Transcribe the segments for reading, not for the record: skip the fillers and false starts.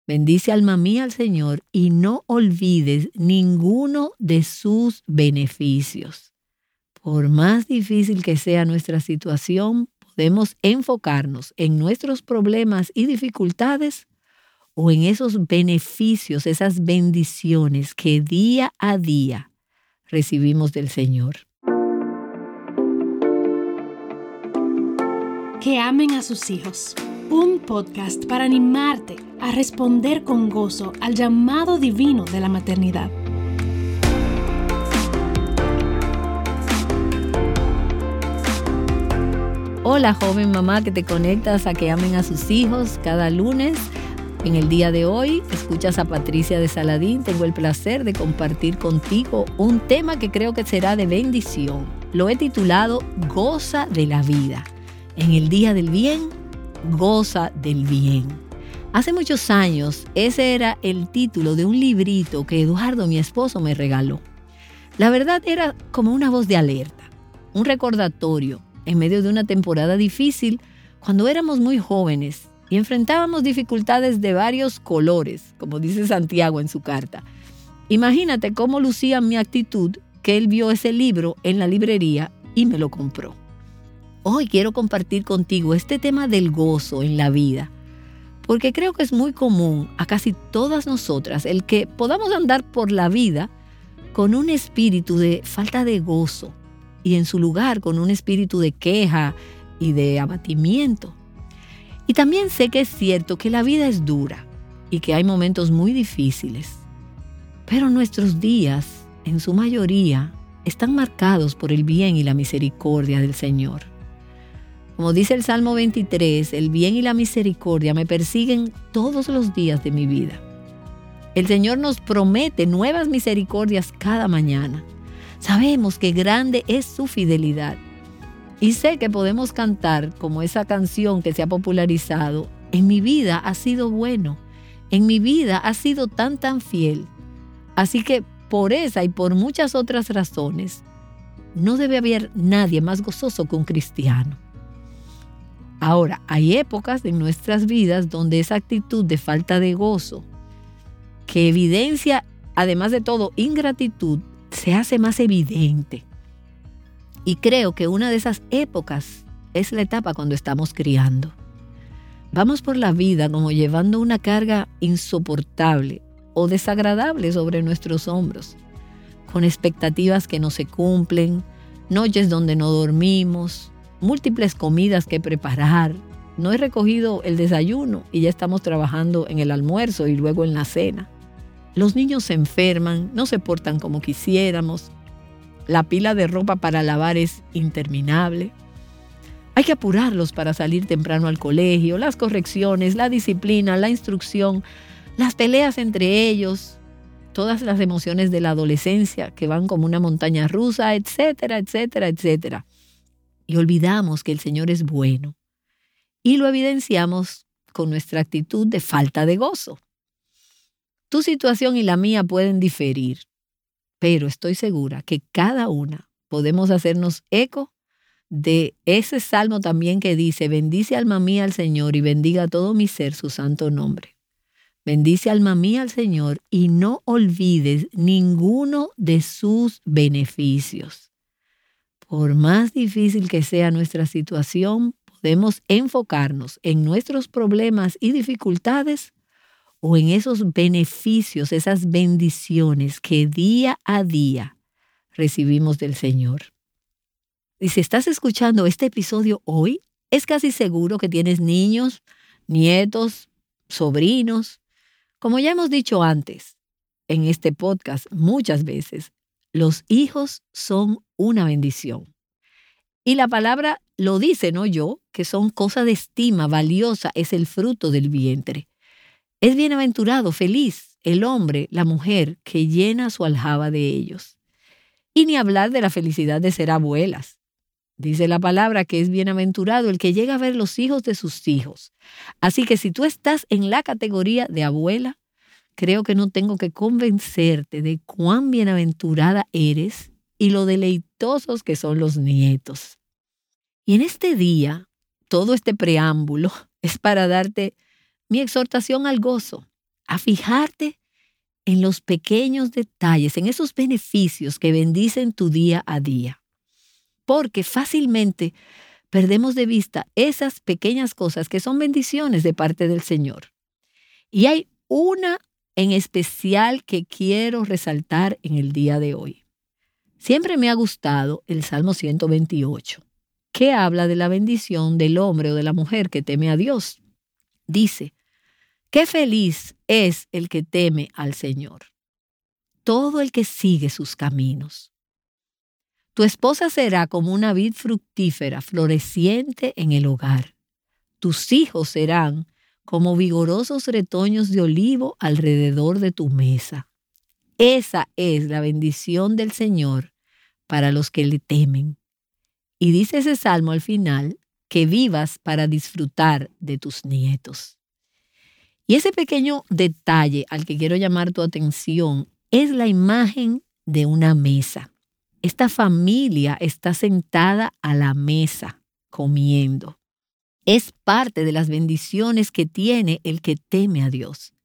Bendice alma mía al Señor y no olvides ninguno de sus beneficios. Por más difícil que sea nuestra situación, podemos enfocarnos en nuestros problemas y dificultades o en esos beneficios, esas bendiciones que día a día recibimos del Señor. Que amen a sus hijos. Un podcast para animarte a responder con gozo al llamado divino de la maternidad. Hola, joven mamá que te conectas a Que amen a sus hijos cada lunes. En el día de hoy escuchas a Patricia de Saladín. Tengo el placer de compartir contigo un tema que creo que será de bendición. Lo he titulado Goza de la vida. En el día del bien, goza del bien. Hace muchos años, ese era el título de un librito que Eduardo, mi esposo, me regaló. La verdad era como una voz de alerta, un recordatorio en medio de una temporada difícil cuando éramos muy jóvenes y enfrentábamos dificultades de varios colores, como dice Santiago en su carta. Imagínate cómo lucía mi actitud que él vio ese libro en la librería y me lo compró. Hoy quiero compartir contigo este tema del gozo en la vida, porque creo que es muy común a casi todas nosotras el que podamos andar por la vida con un espíritu de falta de gozo y en su lugar con un espíritu de queja y de abatimiento. Y también sé que es cierto que la vida es dura y que hay momentos muy difíciles, pero nuestros días, en su mayoría, están marcados por el bien y la misericordia del Señor. Como dice el Salmo 23, el bien y la misericordia me persiguen todos los días de mi vida. El Señor nos promete nuevas misericordias cada mañana. Sabemos que grande es su fidelidad. Y sé que podemos cantar como esa canción que se ha popularizado, en mi vida ha sido bueno, en mi vida ha sido tan fiel. Así que por esa y por muchas otras razones, no debe haber nadie más gozoso que un cristiano. Ahora, hay épocas en nuestras vidas donde esa actitud de falta de gozo, que evidencia, además de todo, ingratitud, se hace más evidente. Y creo que una de esas épocas es la etapa cuando estamos criando. Vamos por la vida como llevando una carga insoportable o desagradable sobre nuestros hombros, con expectativas que no se cumplen, noches donde no dormimos, múltiples comidas que preparar. No he recogido el desayuno y ya estamos trabajando en el almuerzo y luego en la cena. Los niños se enferman, no se portan como quisiéramos. La pila de ropa para lavar es interminable. Hay que apurarlos para salir temprano al colegio, las correcciones, la disciplina, la instrucción, las peleas entre ellos, todas las emociones de la adolescencia que van como una montaña rusa, etcétera, etcétera, etcétera. Y olvidamos que el Señor es bueno. Y lo evidenciamos con nuestra actitud de falta de gozo. Tu situación y la mía pueden diferir, pero estoy segura que cada una podemos hacernos eco de ese salmo también que dice: bendice alma mía al Señor y bendiga todo mi ser su santo nombre. Bendice alma mía al Señor y no olvides ninguno de sus beneficios. Por más difícil que sea nuestra situación, podemos enfocarnos en nuestros problemas y dificultades o en esos beneficios, esas bendiciones que día a día recibimos del Señor. Y si estás escuchando este episodio hoy, es casi seguro que tienes niños, nietos, sobrinos. Como ya hemos dicho antes en este podcast muchas veces, los hijos son una bendición. Y la palabra lo dice, no yo, que son cosa de estima, valiosa, es el fruto del vientre. Es bienaventurado, feliz, el hombre, la mujer que llena su aljaba de ellos. Y ni hablar de la felicidad de ser abuelas. Dice la palabra que es bienaventurado el que llega a ver los hijos de sus hijos. Así que si tú estás en la categoría de abuela, creo que no tengo que convencerte de cuán bienaventurada eres y lo deleitosos que son los nietos. Y en este día, todo este preámbulo es para darte mi exhortación al gozo. a fijarte en los pequeños detalles, en esos beneficios que bendicen tu día a día. Porque fácilmente perdemos de vista esas pequeñas cosas que son bendiciones de parte del Señor. Y hay una en especial que quiero resaltar en el día de hoy. Siempre me ha gustado el Salmo 128, que habla de la bendición del hombre o de la mujer que teme a Dios. Dice, qué feliz es el que teme al Señor, todo el que sigue sus caminos. Tu esposa será como una vid fructífera, floreciente en el hogar. Tus hijos serán como vigorosos retoños de olivo alrededor de tu mesa. Esa es la bendición del Señor para los que le temen. Y dice ese salmo al final, que vivas para disfrutar de tus nietos. Y ese pequeño detalle al que quiero llamar tu atención es la imagen de una mesa. Esta familia está sentada a la mesa comiendo. Es parte de las bendiciones que tiene el que teme a Dios.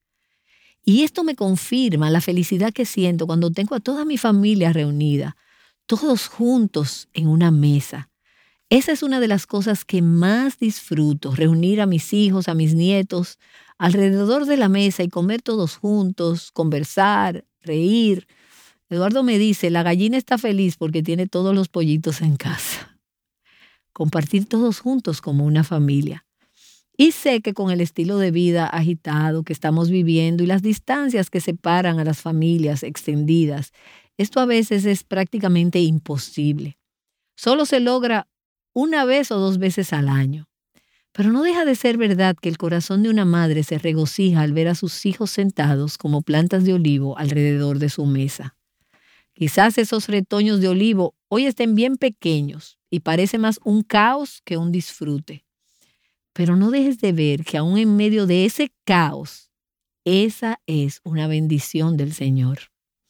Y esto me confirma la felicidad que siento cuando tengo a toda mi familia reunida, todos juntos en una mesa. Esa es una de las cosas que más disfruto, reunir a mis hijos, a mis nietos, alrededor de la mesa y comer todos juntos, conversar, reír. Eduardo me dice, la gallina está feliz porque tiene todos los pollitos en casa. Compartir todos juntos como una familia. Y sé que con el estilo de vida agitado que estamos viviendo y las distancias que separan a las familias extendidas, esto a veces es prácticamente imposible. Solo se logra una vez o 2 veces al año. Pero no deja de ser verdad que el corazón de una madre se regocija al ver a sus hijos sentados como plantas de olivo alrededor de su mesa. Quizás esos retoños de olivo hoy estén bien pequeños y parece más un caos que un disfrute. Pero no dejes de ver que aún en medio de ese caos, esa es una bendición del Señor.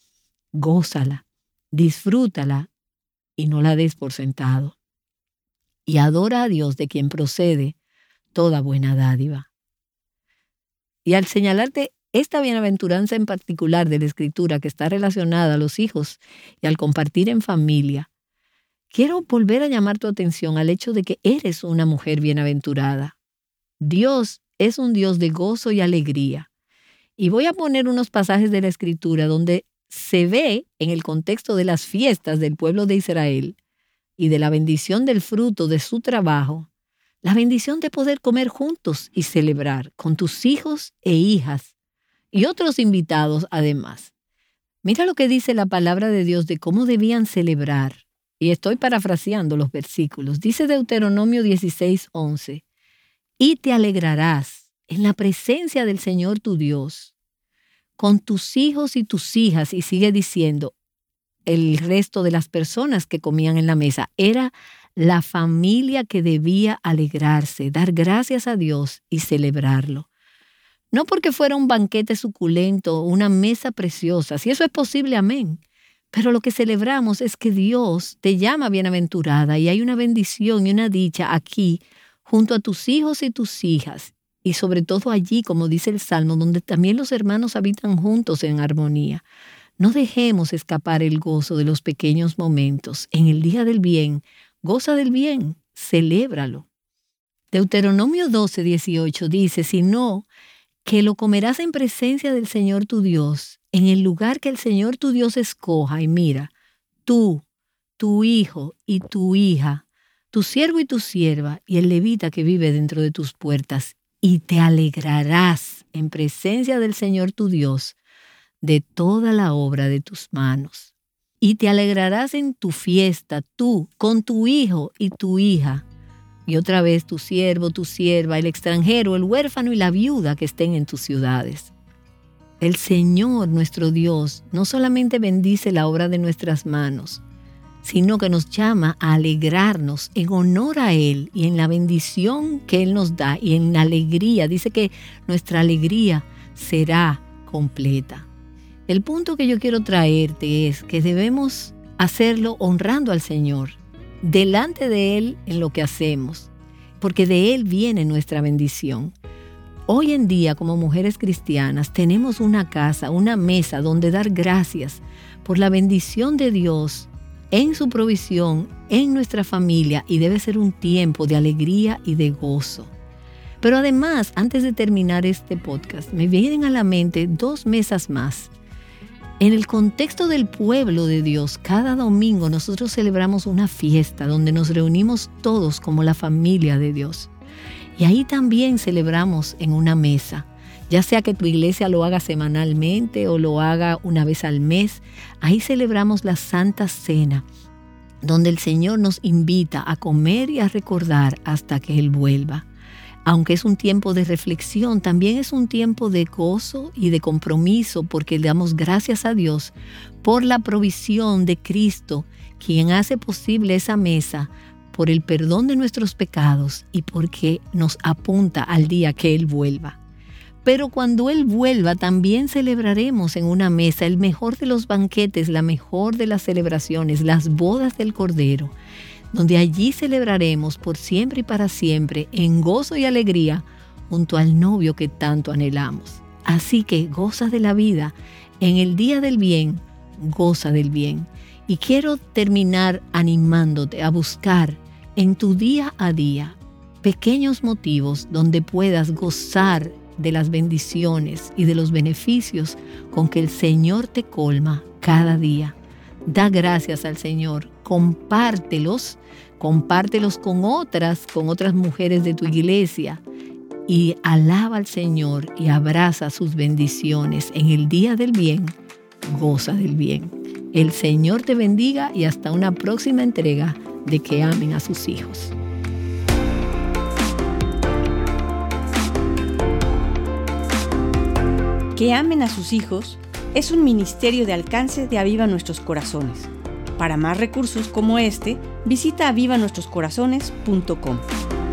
Gózala, disfrútala y no la des por sentado. Y adora a Dios de quien procede toda buena dádiva. Y al señalarte esta bienaventuranza en particular de la Escritura que está relacionada a los hijos y al compartir en familia, quiero volver a llamar tu atención al hecho de que eres una mujer bienaventurada. Dios es un Dios de gozo y alegría. Y voy a poner unos pasajes de la Escritura donde se ve en el contexto de las fiestas del pueblo de Israel y de la bendición del fruto de su trabajo, la bendición de poder comer juntos y celebrar con tus hijos e hijas y otros invitados además. Mira lo que dice la palabra de Dios de cómo debían celebrar. Y estoy parafraseando los versículos. Dice Deuteronomio 16:11. Y te alegrarás en la presencia del Señor tu Dios, con tus hijos y tus hijas. Y sigue diciendo el resto de las personas que comían en la mesa. Era la familia que debía alegrarse, dar gracias a Dios y celebrarlo. No porque fuera un banquete suculento o una mesa preciosa, si eso es posible, amén. Pero lo que celebramos es que Dios te llama bienaventurada y hay una bendición y una dicha aquí junto a tus hijos y tus hijas. Y sobre todo allí, como dice el Salmo, donde también los hermanos habitan juntos en armonía. No dejemos escapar el gozo de los pequeños momentos. En el día del bien, goza del bien, celébralo. Deuteronomio 12:18 dice, sino que lo comerás en presencia del Señor tu Dios, en el lugar que el Señor tu Dios escoja. Y mira, tú, tu hijo y tu hija, tu siervo y tu sierva, y el levita que vive dentro de tus puertas, y te alegrarás en presencia del Señor tu Dios de toda la obra de tus manos. Y te alegrarás en tu fiesta, tú, con tu hijo y tu hija, y otra vez tu siervo, tu sierva, el extranjero, el huérfano y la viuda que estén en tus ciudades. El Señor, nuestro Dios, no solamente bendice la obra de nuestras manos, sino que nos llama a alegrarnos en honor a Él y en la bendición que Él nos da y en la alegría. Dice que nuestra alegría será completa. El punto que yo quiero traerte es que debemos hacerlo honrando al Señor, delante de Él en lo que hacemos, porque de Él viene nuestra bendición. Hoy en día, como mujeres cristianas, tenemos una casa, una mesa donde dar gracias por la bendición de Dios en su provisión, en nuestra familia, y debe ser un tiempo de alegría y de gozo. Pero además, antes de terminar este podcast, me vienen a la mente 2 mesas más. En el contexto del pueblo de Dios, cada domingo nosotros celebramos una fiesta donde nos reunimos todos como la familia de Dios. Y ahí también celebramos en una mesa, ya sea que tu iglesia lo haga semanalmente o lo haga una vez al mes. Ahí celebramos la Santa Cena, donde el Señor nos invita a comer y a recordar hasta que Él vuelva. Aunque es un tiempo de reflexión, también es un tiempo de gozo y de compromiso, porque le damos gracias a Dios por la provisión de Cristo, quien hace posible esa mesa, por el perdón de nuestros pecados y porque nos apunta al día que Él vuelva. Pero cuando Él vuelva, también celebraremos en una mesa el mejor de los banquetes, la mejor de las celebraciones, las bodas del Cordero, donde allí celebraremos por siempre y para siempre, en gozo y alegría, junto al novio que tanto anhelamos. Así que goza de la vida, en el día del bien, goza del bien. Y quiero terminar animándote a buscar en tu día a día pequeños motivos donde puedas gozar de las bendiciones y de los beneficios con que el Señor te colma cada día. Da gracias al Señor, compártelos con otras mujeres de tu iglesia y alaba al Señor y abraza sus bendiciones. En el día del bien, goza del bien. El Señor te bendiga y hasta una próxima entrega de Que amen a sus hijos. Que amen a sus hijos es un ministerio de alcance de Aviva Nuestros Corazones. Para más recursos como este, visita avivanuestroscorazones.com.